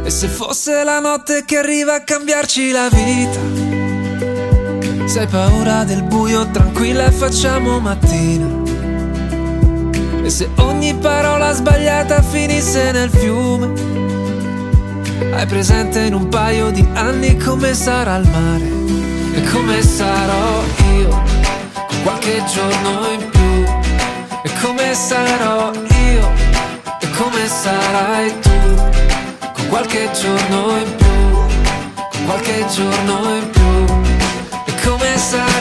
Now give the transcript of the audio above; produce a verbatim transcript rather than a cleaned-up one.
E se fosse la notte che arriva a cambiarci la vita? Se hai paura del buio, tranquilla e facciamo mattina. E se ogni parola sbagliata finisse nel fiume? Hai presente in un paio di anni come sarà il mare? E come sarò io con qualche giorno in più? E come sarò io e come sarai tu con qualche giorno in più? Con qualche giorno in più. E come sarò